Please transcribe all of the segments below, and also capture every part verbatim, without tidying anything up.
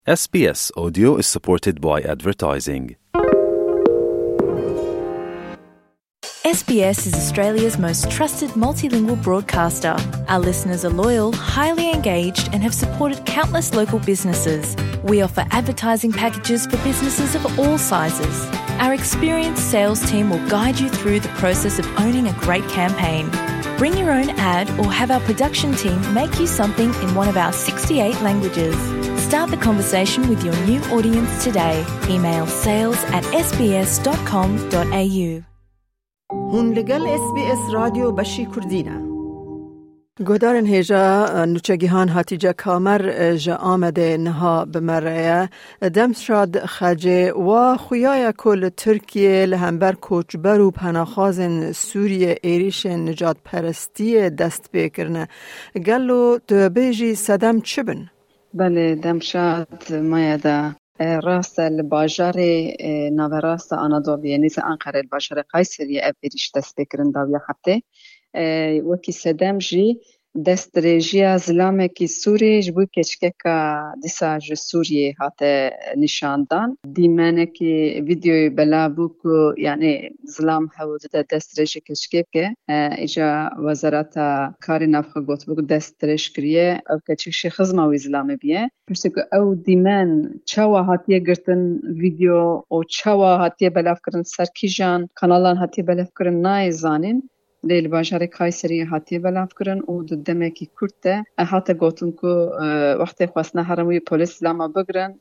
S B S Audio is supported by advertising. S B S is Australia's most trusted multilingual broadcaster. Our listeners are loyal, highly engaged, and have supported countless local businesses. We offer advertising packages for businesses of all sizes. Our experienced sales team will guide you through the process of owning a great campaign. Bring your own ad or have our production team make you something in one of our sixty-eight languages. Start the conversation with your new audience today. Email sales at s b s dot com dot a u. هون لگل اس بی اس رادیو بشی کردینه. گودارن هجا نوچگیهان هاتیجا کامر جا آمده نها بمرعه دم شاد خجه و خویای کل ترکیه لهمبر کوچبر و پناخازن سوریه ایریش نجات پرستی دست بکرنه. گلو دو بیجی صدم چه بن؟ بله دمشاد مایده راست الباجار ناوراست آنادولیه نیز انقره الباجار قیصریه افریش دست بکرن داویا خبته وکی صدم جی دست رژیا زلامه کی سوریه جبوی کچکه که دیساج سوریه هاته نشاندان دیمانه کی ویدیوی بلا بوکو یعنی زلام حوض دست رژی کچکه که ایجا وزارت کاری نفخ گوت بوک دست رژ کریه او کچکشی خزمه وی زلامه بیه پرسه که او دیمان چاوا هاتیه گرتن ویدیو او چاوا هاتیه بلاف کرن سرکی جان کانالان هاتیه بلاف کرن نای زانین لیل باجار قیصری هاتی بلاف کرن و ددمه کی کرده هاته گوتن کو وقتی خواستن هرموی پلیس لاما بگرن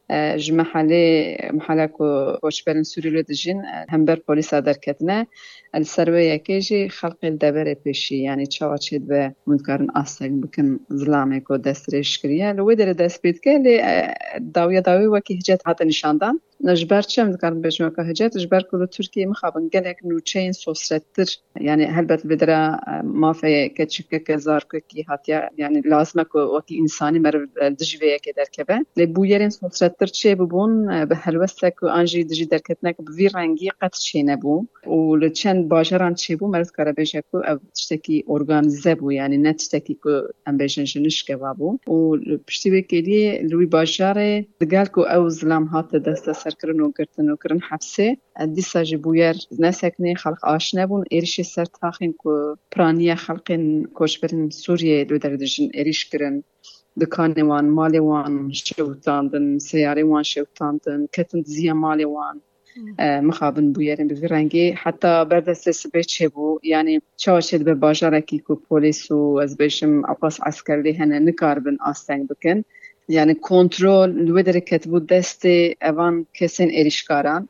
جمحله محله کو کوچبرن سوریل دجین همبر پلیس درکتنه السرویه کیجی خلق الدبر پیشی یعنی چاوا چید به منکرن آسنگ بکن ظلامه کو دست ریشکریه لو در دست بید که لی داویا داوی وکی هجت هات نشاندن نجبر چم دکارم بجمع که هجت نجبر کلو ترکیه مخابن گلک نوچین سوسرتر یعنی هلبت بدرا مافی کچکه کزار کی هاتیا یعنی لازمه کو وکی انسانی مر دجویه که درکبه لی بویرین سوسرتر چه ببون به هلوسته کو انجی دجی درکتنه که بوی رنگی قط چه نبو و لچن باجران چه بو مرد کار بیشه کو او تشتکی ارگانیزه بو یعنی نه تشتکی کو ام بیشن شنش که بابو و پشتی بکیلی لوی باجره دگال کو او ظلم هات دست سرکرن و گرتن و کرن حبسه دیسا جبویر نسکنه خلق آشنا بون ایریش سر تاخین کو پرانی خلقین کوچبرن سوریه دو در دجن ایریش کرن دکان وان مالی وان شوتاندن سیاره وان شوتاندن کتن زیا مالی وان مخابن بویرن به رنگی حتی بردست سبه چه بو یعنی چاشد به باجارکی کو پلیس و از بشم اقاس عسکری هنه نکاربن آستنگ بکن یعنی کنترل لو در کتبو دست اوان کسین ایریشکاران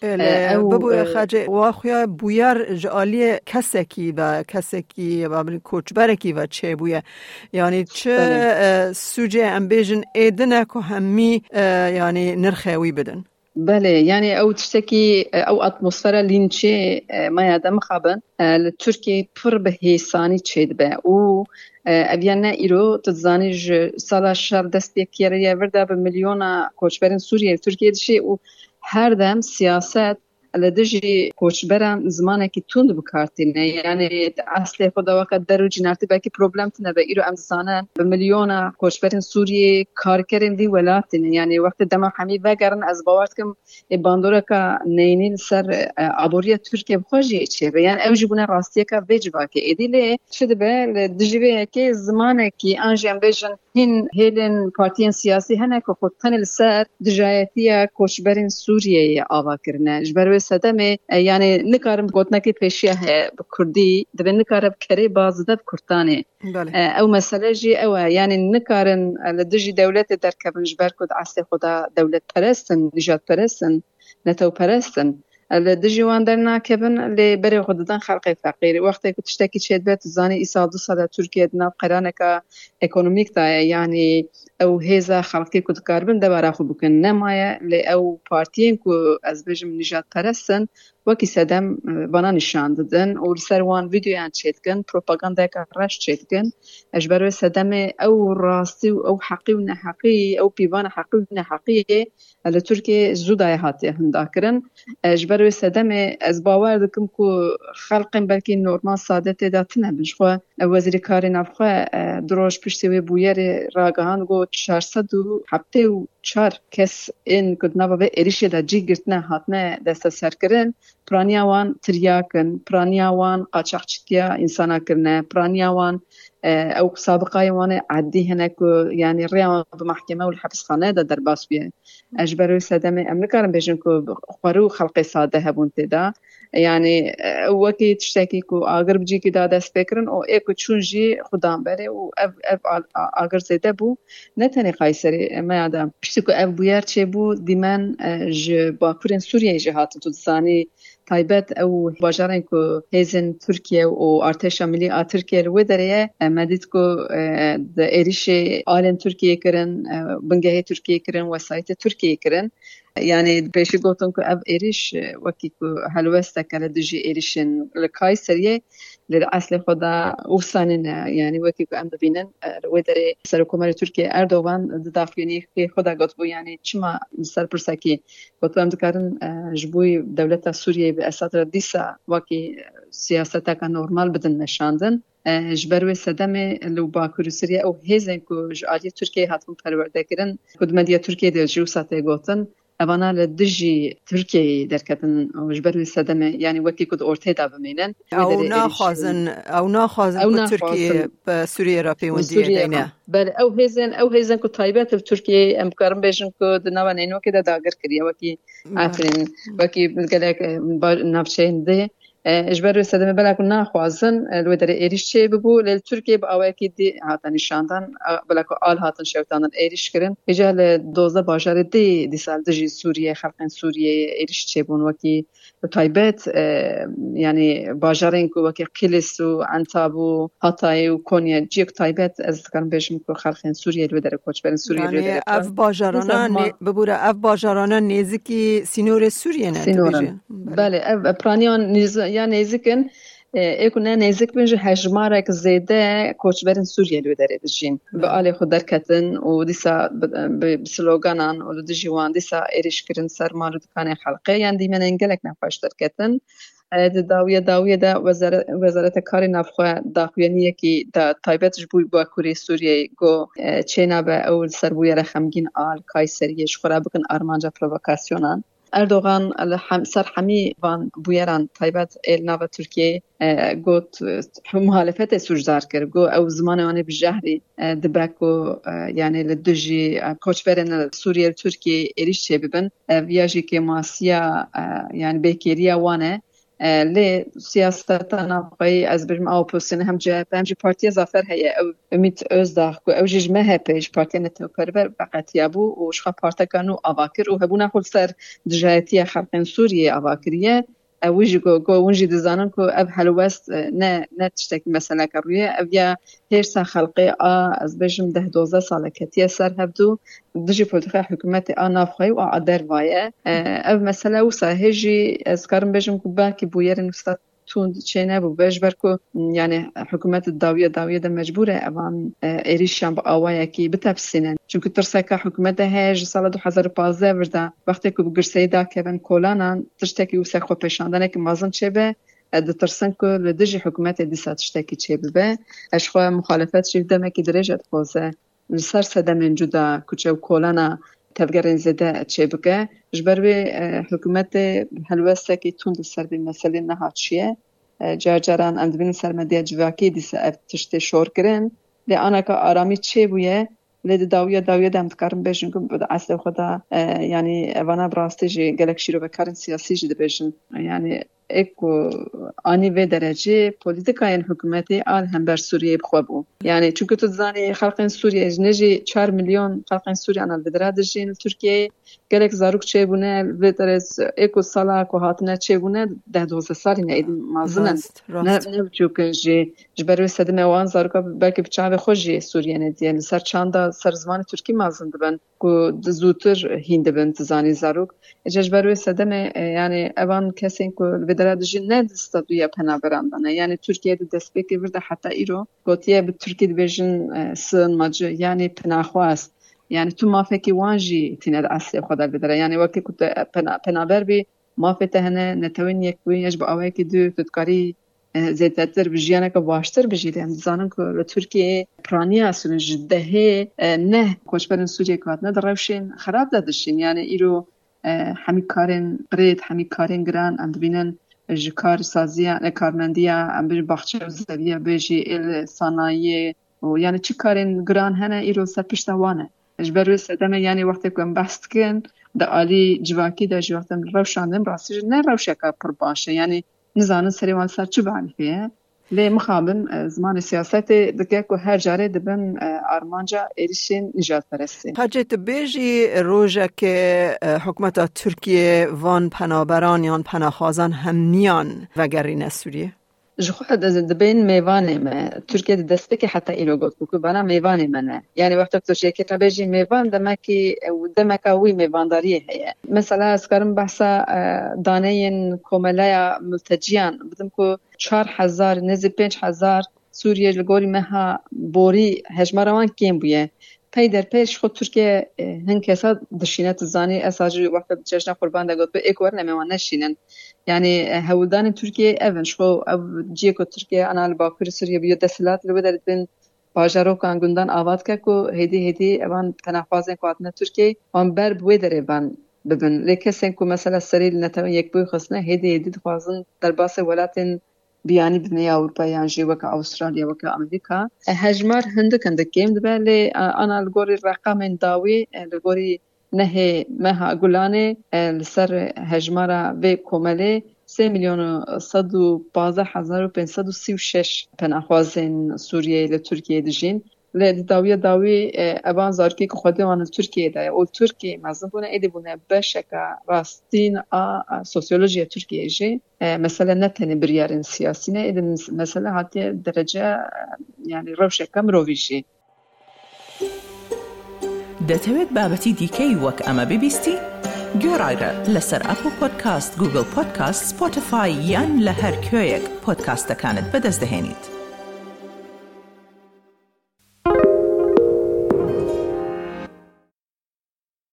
ببو خاجه واخویا بویر جالی کسکی و کسکی و کوچبرکی و چه بویه یعنی چه سوجه امبیجن ایدنه که همی یعنی نرخوی بدن بله یعنی او تشتکی او اتمسفر لینچه ما یادم خابن ترکیه پر به حسانی چید به او اویانه ایرو تزانی ج سال شر دست بیکیریه ورده به میلیون کوچبرن سوریه ترکیه دشی او هر دم سیاست لدجی کوچبران زمانه کی توند بکارتینه یعنی اصل خدا وقت درو جنارتی باکی پروبلم تنه به ایرو امزانن به میلیون کوچبران سوریه کار کردن دی ولاتینه یعنی وقت دم حمی وگرن از باورت کم باندورا کا نینیل سر ابوریه ترکیه بخوجی چه یعنی اوجبونه راستیه کا وجبا که ادیله شده به لدجی کی زمانه کی انجام بجن هن هلن پارتیان سیاسی هنه که خودتن سر دجایتی کوچبران سوریه آوا کرنه جبر صدمه یعنی نکارم گوتنه که پیشیه بکردی دبی نکارم کری بازده بکردانه او مسئله جی او یعنی نکارن لدجی دولت در کبن جبر کد عصی خدا دولت پرستن نجات پرستن نتو پرستن لدجی وان در ناکبن لی بری خوددان خلق فقیر وقتی که تشتکی چید بیت زانی ایسال دو ساله ترکیه دنا قرانه که اکونومیک تا یعنی او هیزا خلقی کد کاربن دبارا خو بکن نمایه لی او پارتیین که از بجم نجات پرستن وکی صدم بنا نشان دادن و سر وان ویدیویان چید کن پروپاگاندا که راش چید کن اجبر صدم او راستی و او حقی و نحقی او پیوان حقی و نحقی لی ترکیه زودای هاتی هندا کرن اجبر صدم از باور دکم که خلقین بلکی نورمال سادت داتنه بنشخوا وزیر کاری نفخوا دروش پشتی و بویر راگهان گو چهارصد و هفته و چار کس این کدنا به ایریش دا جی گرتنه هاتنه دست سرکرن پرانیاوان تریاکن پرانیاوان قاچاقچیکیا انسانا کرنه پرانیاوان او سابقه وانه عدی هنکو یعنی ریان به محکمه و الحبس خانه دا در باس بیه اجبروی سدمه امریکارم بیشن که خورو خلق ساده هبون تدا یعنی وکی تشتکی که آگر بجی که دا دست بکرن او ایکو چون جی خودم بره و اف اف آگر زیده بو نتنی قیصری ما یادم پشتی که اف بویر چه بو دیمن ج باکورین سوریه جهات تو دسانی تایبت او باجارن که هیزن ترکیه و ارتش ملی آ ترکیه رو داره مدید که د ایریش آلن ترکیه کرن بنگه ترکیه کرن وسایت ترکیه کرن یعنی پیشی گفتم که اف ایریش وکی که هلوسته کل دجی ایریشن لکای سریه لأصل خدا وصانن يعني وكي كأم ببينن ودري سركومر تركيا أردوغان دافيني في خدا قطبو يعني شما سر برساكي قطبو أم دكارن جبوي دولة سوريا بأساطر ديسا وكي سياستا كان نورمال بدن نشاندن جبروي سدمه لو باكور سوريا أو هزن كو جالية تركيا هاتفون پرورده كرن كد مديا تركيا دي جوساته قوتن أبانا لدجي تركيا دركتن وجبروي سدمه يعني وكي كد أورتيدا بمينن أو ناخذن أو ناخذن تركيا بسوريا رابي وندي دينا بل أو هزن أو هزن كد طيبات التركيا أم كارم بيجن كد نوانينو كده داغر كريا وكي عفرين وكي بقولك نافشين ده اجبار سدمه بلا كنا خوازن الودر ايريش چه ببو لترکیه با اوکی دی هاتن نشاندن بلا کو آل هاتن شوتان ايريش کرن اجال دوزه باجار دی دی سال دجی سوریه خلقن سوریه ايريش چه بون وکی تایبت يعني باجارين كو وكي قلس وعنتاب وهاتاي وكونيا جيك تايبت از كان بيشم كو خلقين سوريا الودر كوتش بين سوريا يعني الودر اف باجارانا ببورا اف باجارانا نيزكي سينور سوريا نه بله اف برانيان نيز يعني نيزكن ايكونا نيزك بنج حجمارك زيده كوتش بين سوريا الودر دجين بقالي خدر كتن وديسا بسلوغانان ودجيوان ديسا ايريش كرن سر مالو دكان خلقه يعني دي من انجلك نفاش دركتن داویه داویه دا وزارت وزارت کار نفخه داخلیه کی دا تایبت جبوی با کوری سوریه گو چینا به اول سربوی رخمگین آل کایسریش خورا بکن آرمانجا پرووکاسیونان اردوغان الحم سر حمی وان بویران تایبت ال ناو ترکیه گوت مخالفت سوجدار کرد گو او زمان آن بجهری دبکو یعنی لدجی کوچ برن سوریه ترکیه ایریش چه ببن ویاجی که ماسیا یعنی بیکریا وانه لی سیاست نافقی از برم آپوزیسیون هم جه هم جه پارتی زافر هی او امید ازداخ کو او جج مه پیش پارتی نتو پرور بقیه بو و شخص پارتی کانو آواکر و هبونه خود سر دجایتی خلق سوریه آواکریه اوجی کو کو اونجی دزانن کو اب هلوست نه نه تشتکی مثلا کرویه اویا هرس خلقی آ از بجم ده دوزه سال کتی سر هبدو دجی پولتیک حکومت آ نافخی و آدر وایه او مثلا و ساهجی از کارم بجم کو با کی بویر نوستات تون چینه بو بجبر کو یعنی حکومت داویه داویه ده مجبوره اوان ایریشان با آوایه کی بتفسینن چونکه ترسکه حکومت هج سال دو هزار و پانزده ورده وقتی که بگرسه دا که بن کولانان تشتکی و سخو پیشاندنه که مازن چه به دترسن که لدجی حکومت دیسا تشتکی چه به اشخو مخالفت شیف دمه که درجت خوزه لسر سدمن جدا کچه و کولانا تفگرین زده چه بگه جبروی حکومت هلوسته که تون سر به مسئله نهات چیه جرجران اندبین سرمدیه جواکی دیسا اف تشتی شور کرن لی آنها که آرامی چه بویه لی داویه داویه دم تکارم بیشن که بود اصل خدا یعنی وانا براسته جی گلک شیرو بکارن سیاسی جی بیشن یعنی اکو آنی و درجه پولیتیکای حکومتی آل هم بر سوریه بخوابو یعنی چون تو زانی خلق سوریه نجی چهار میلیون خلق سوریه آنال بدرد جین ترکیه گلک زاروک چه بونه و درز اکو سالا کو هاتنه چه بونه ده دوزده سالی نه مازنن نه نه چون جی جبروی سدمه وان زاروکا بلکه بچه خوشی سوریه ندیه سر چاندا سر زمان ترکی مازن دبن کو زودتر هند بن تزانی زاروک جبروی سدمه یعنی اوان کسی کو بدرد جین ندست دویا پناه براندنه یعنی ترکیه دست بکی ورده حتی ایرو گوتیه به ترکیه بیشن سن ماجه یعنی پناه خواست یعنی تو ما فکی وانجی تینه اصلی خدا بدره یعنی وقتی که پناه بر بی ما فتهنه نتوین یک وینش با آوه که دو تدکاری زیاتر بجیانه که باشتر بجیدیم زانن که لترکیه پرانیا سون جدهه نه کوچبرن سوریه کات نه دروشین خراب دادشین یعنی ایرو همی کارن قرید همی کارن گران ام ببینن جکار سازیا کارمندیا ام ببین باخچه زویه بجی ال صنایع و یعنی چی کارن گران هنه ایرو سر پشتوانه اجبرو سدمه یعنی وقتی که بست کن در عالی جواکی در جواتم روشاندم راستی نه روشه که پر باشه یعنی نزانن سریوان سر چه بعرفیه لی مخابن زمان سیاست دکه که هر جاره دبن آرمانجا ایریشین نجات پرستی. حاجت بیجی روزه که حکومت ترکیه وان پنابران یا پناهخوازان هم نیان وگرین سوریه؟ جخواه دبین میوانه ما ترکیه دسته که حتی ایلو گفت بکو بنا میوانه منه یعنی وقتی که توشیه که تبیجی میوان دمکی دمکاوی میوانداریه هیه مثلا از کارم بحثا دانه این کومله ملتجیان بدم که چار هزار نزی پنج هزار سوریه لگوری مها بوری هجماروان کیم بویه پی در پیش خود ترکیه هن کسا دشینت زانی اساجی وقت چشن قربان دگوت به اکور نمیوان نشینن یعنی هودان ترکیه اونش خو جیکو ترکیه آنال باکوری سوریه بیو دستلات لو در بین باجرو کان گندان آواد که کو هدی هدی اوان تنافازن قواتنا ترکیه وان بر بوی داره بان ببین لیکسن کو مثلا سریل نتوان یک بوی خصنه هدی هدی خوازن در باس ولاتن بیانی بنی اروپا یان جی وک استرالیا وک امریکا هجمار هند کند کیم دبل انا الگوری رقم داوی الگوری نه مها گلانه سر هجمارا و کومله سه میلیون و صد و پانزده هزار و پانصد و سی و شش پناهخوازن سوریه ل ترکیه دجین ل داوی داوی ابان زارکی که خودمان ترکیه ده او ترکیه مزن بونه ایدی بونه بشکا راستین ا سوسیولوژی ترکیه جی مثلا نتنی بریارن سیاسی نه ایدی مثلا حتی درجه یعنی روشکا مرویشی دەتەوێت بابەتی دیکەی وەک ئەمە ببیستی؟ گۆڕایرە لەسەر ئەپل پۆدکاست، گوگل پۆدکاست، سپۆتیفای یان لە هەر کوێیەک پۆدکاستەکانت بەدەست دەهێنیت.